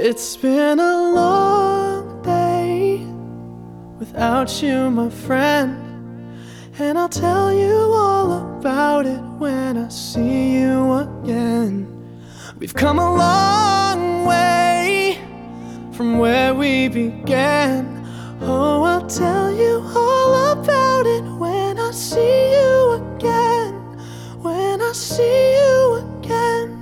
It's been a long day without you, my friend, and I'll tell you all about it when I see you again. We've come a long way from where we began. Oh, I'll tell you all about it when I see you again. When I see you again.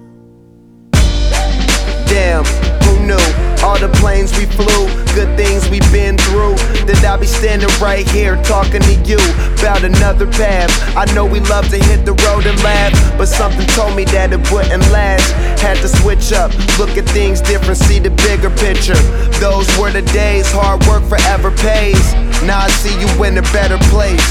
Damn, who knew? All the planes we flew, good things we've been through. That I'll be standing right here talking to you about another path. I know we love to hit the road and laugh, but something told me that it wouldn't last. Had to switch up, look at things different, see the bigger picture. Those were the days, hard work forever pays. Now I see you in a better place.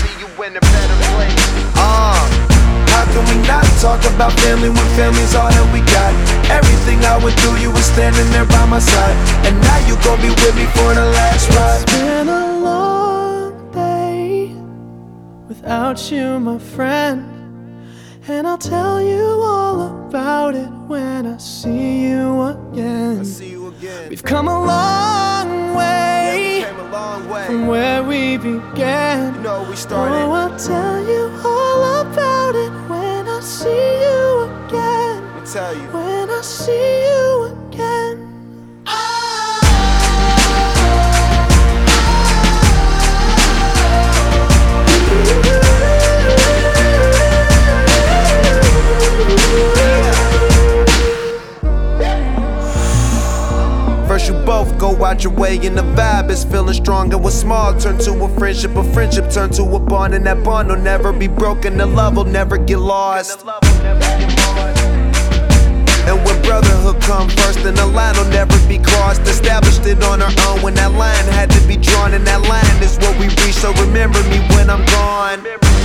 How can we not talk about family when family's all that we got? Everything I went through, you were standing there by my side, and now you gon' be with me for the last ride. It's been a long day without you, my friend, and I'll tell you all about it when I see you again. We've come a long way, from where we began. You know, we started. Oh, I'll tell you all about it when I see you again. Let me tell you. When I see you again. First you both go out your way and the vibe is feeling strong. And what's small turn to a friendship turn to a bond, and that bond will never be broken, the love will never get lost. And when brotherhood come first, then the line will never be crossed. Established it on our own when that line had to be drawn, and that line is what we reach, so remember me when I'm gone.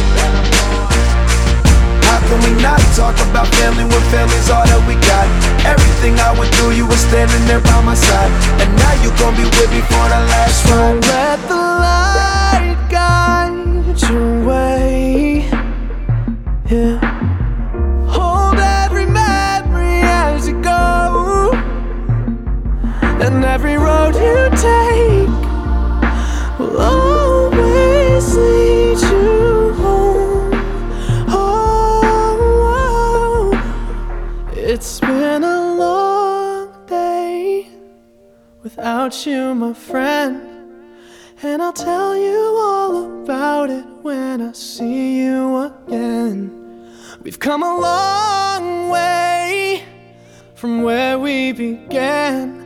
How can we not talk about family when family's all that we got? Everything I went through, you were standing there by my side, and now you gon' be with me for the last ride. Let the light guide your way. Yeah. Hold every memory as you go, and every road you take will always lead you home. Oh, it's been a long day without you, my friend, and I'll tell you all about it when I see you again. We've come a long way from where we began.